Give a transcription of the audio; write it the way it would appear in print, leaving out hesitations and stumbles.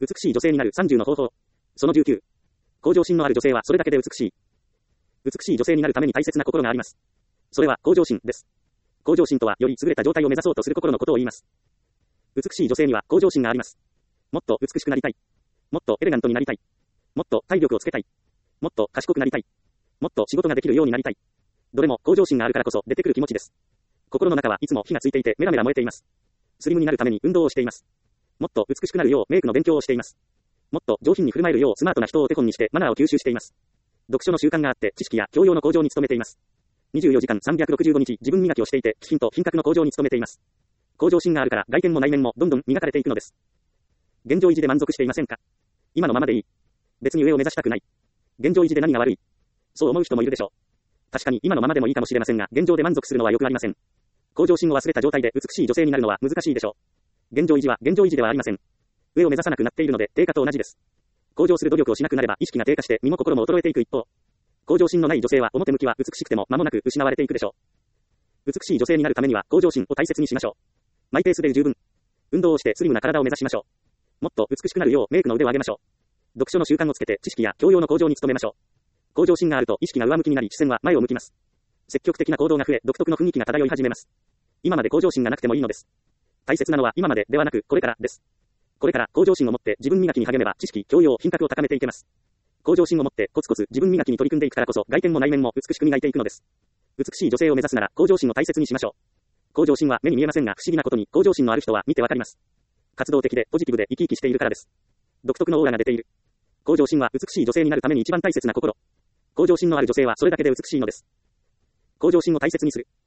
美しい女性になる30の方法。その19。向上心のある女性はそれだけで美しい。美しい女性になるために大切な心があります。それは向上心です。向上心とはより優れた状態を目指そうとする心のことを言います。美しい女性には向上心があります。もっと美しくなりたい。もっとエレガントになりたい。もっと体力をつけたい。もっと賢くなりたい。もっと仕事ができるようになりたい。どれも向上心があるからこそ出てくる気持ちです。心の中はいつも火がついていてメラメラ燃えています。スリムになるために運動をしています。もっと美しくなるようメイクの勉強をしています。もっと上品に振る舞えるようスマートな人を手本にしてマナーを吸収しています。読書の習慣があって知識や教養の向上に努めています。24時間365日自分磨きをしていて気品と品格の向上に努めています。向上心があるから外見も内面もどんどん磨かれていくのです。現状維持で満足していませんか？今のままでいい。別に上を目指したくない。現状維持で何が悪い？そう思う人もいるでしょう。確かに今のままでもいいかもしれませんが、現状で満足するのはよくありません。向上心を忘れた状態で美しい女性になるのは難しいでしょう。現状維持は現状維持ではありません。上を目指さなくなっているので低下と同じです。向上する努力をしなくなれば意識が低下して身も心も衰えていく一方、向上心のない女性は表向きは美しくても間もなく失われていくでしょう。美しい女性になるためには向上心を大切にしましょう。マイペースで十分。運動をしてスリムな体を目指しましょう。もっと美しくなるようメイクの腕を上げましょう。読書の習慣をつけて知識や教養の向上に努めましょう。向上心があると意識が上向きになり視線は前を向きます。積極的な行動が増え独特の雰囲気が漂い始めます。今まで向上心がなくてもいいのです。大切なのは今までではなくこれからです。これから向上心を持って自分磨きに励めば知識、教養、品格を高めていけます。向上心を持ってコツコツ自分磨きに取り組んでいくからこそ外見も内面も美しく磨いていくのです。美しい女性を目指すなら向上心を大切にしましょう。向上心は目に見えませんが不思議なことに向上心のある人は見てわかります。活動的でポジティブで生き生きしているからです。独特のオーラが出ている。向上心は美しい女性になるために一番大切な心。向上心のある女性はそれだけで美しいのです。向上心を大切にする。